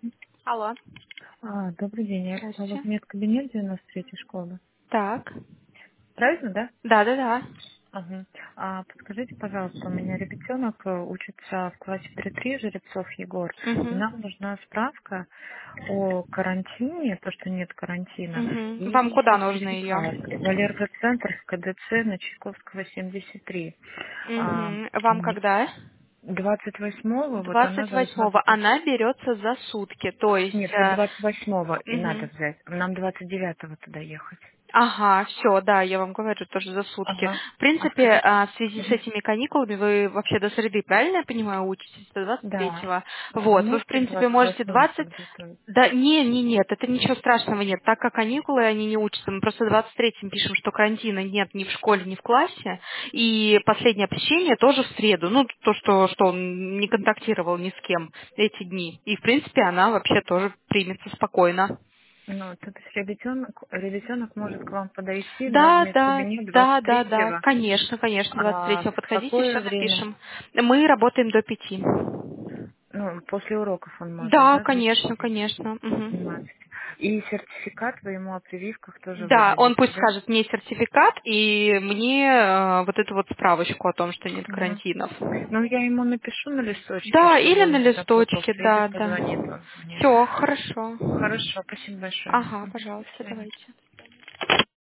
Алло. Добрый день. Я попала Здравствуйте. в медкабинет 93-й школы. Так. Правильно, да? Да. Ага. Подскажите, пожалуйста, у меня ребенок учится в классе 3-3, Жеребцов Егор, и Угу. нам нужна справка о карантине, то, что нет карантина, Угу. Вам и куда нужно ее? сертификат в аллергоцентр в КДЦ на Чайковского, 73. А, Угу. Вам когда? 28-го, вот она должна 28-го. быть... Она берется за сутки. То есть... Нет, вот 28-го и надо Мгм. взять. Нам 29-го туда ехать. Ага, все, да, я вам говорю, тоже за сутки. Ага. В принципе, Скажите. в связи с Мгм. этими каникулами вы вообще до среды, правильно я понимаю, учитесь до Да. 23-го? Вы Вот, вы, в можете принципе, можете 28-го 20... подготовить? Да, нет, это ничего страшного нет. Так как каникулы, они не учатся. Мы просто 23-м пишем, что карантина нет ни в школе, ни в классе. И последнее посещение тоже в среду. Ну, то, что он не контактировал ни с кем эти дни. И, в принципе, она вообще тоже примется спокойно. Ну, то есть ребятенок может к вам подойти, да, в медкабинет Да. 23-го. Конечно, А 23-го в подходите, все какое время? напишем. Мы работаем до 5. Ну, после уроков он может, Да, да, зайти? конечно. До Мгм. 17. И сертификат вы ему о прививках тоже Да, он выдадите, пусть да? скажет мне сертификат и мне вот эту вот справочку о том, что нет Мгм. карантинов. Ну, я ему напишу на листочке, Да, или чтобы на он когда листочке, приедет, да. позвонит он мне. Все, хорошо. Хорошо, спасибо большое. Ага, Мгм. До пожалуйста, свидания. давайте.